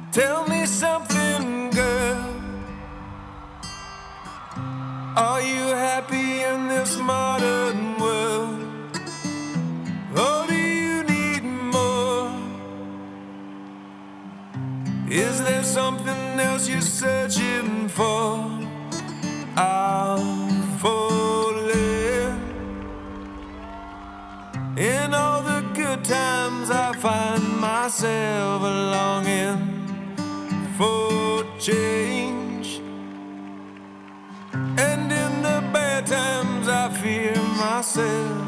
Tell me something, girl. Are you happy in this modern world? Or do you need more? Is there something else you're searching for? I'm falling. In all the good times I find myself longing for change. And in the bad times I fear myself.